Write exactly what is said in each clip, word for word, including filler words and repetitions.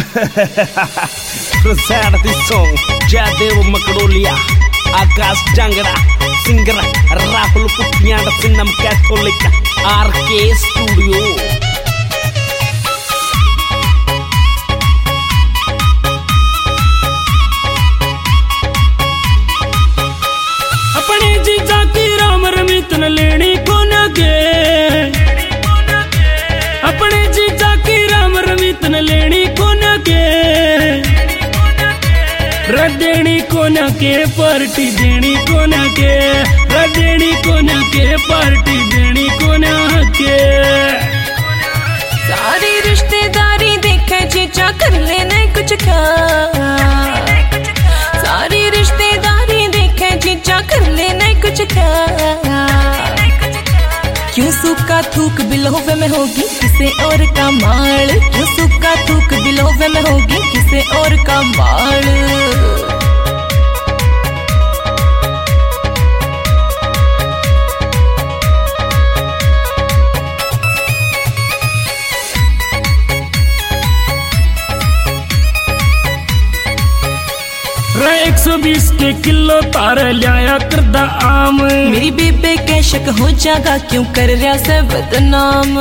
Present this song Jadev Makrolia, Akash Jangra, Singer Rahul Puthiyan, Sinam Catholic, R K Studio. अपने जीजा की राम रमित न लेनी को न के, अपने जीजा की राम रमित न लेनी को न के, रदेनी को न के पार्टी देनी को न के, रदेनी को न के पार्टी देनी को न के। सारी रिश्तेदारी देखे जीजा कर लेने कुछ खा, सारी रिश्तेदारी देखे जीजा कर लेने कुछ खा। क्यों सूखा थूक बिलोवे में होगी किसे और का माल, क्यों सूखा थूक बिलोवे में होगी किसे और का माल। एक सौ बीस के किलो तारे लिया करदा आम, मेरी बेबे के शक हो जागा क्यों कर रहा से बदनाम।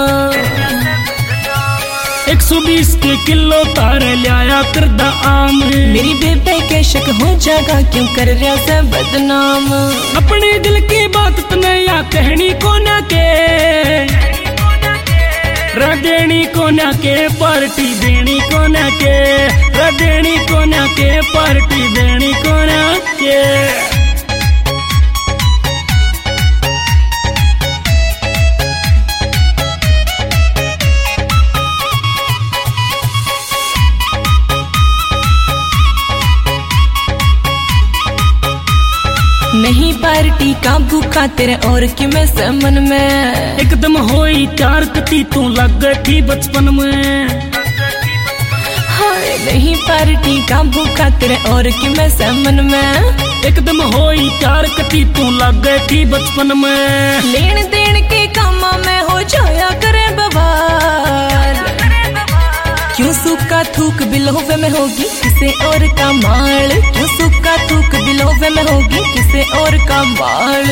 एक सौ बीस के किलो तारे लिया करदा आम, मेरी बेबे के शक हो जागा क्यों कर रहा से बदनाम। अपने दिल की बात तने या कहनी को ना के, रदेनी को ना के पार्टी देनी को ना के, रदेनी को ना के पार्टी देनी को ना के। नहीं पार्टी का भूखा तेरे और कि मैं समन में, एकदम होई चार कती तू लग थी बचपन में। हाय नहीं पार्टी का भूखा तेरे और कि मैं समन में, एकदम होई चार कती तू लग थी बचपन में। लेन देन के काम में हो जाया करे बवाल, क्यों सूखा थूक बिलोवे में होगी किसे और का माल, क्यों सूखा थूक बिलोवे में होगी किसे और का माल।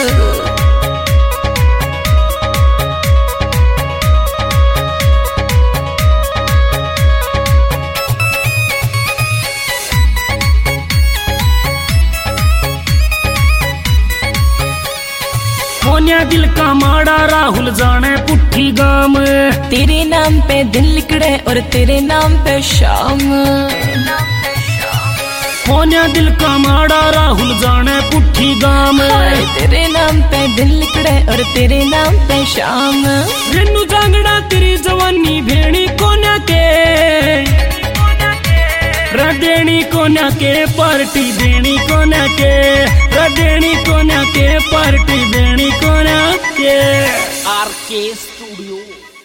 मोनिया दिल का माड़ा राहुल जाने पुट्ठी गाम, तेरे नाम पे दिन लिखड़े और तेरे नाम पे शाम। मोनिया दिल का माड़ा राहुल जाने पुट्ठी गाम, तेरे नाम पे दिन लिखड़े और तेरे नाम पे शाम। रेनू जांगड़ा तेरी जवानी भेणी को ना के, रदेनी को ना के पार्टी देनी को ना के, रदेनी को ना के पार्टी देनी को ना के। R K Studio.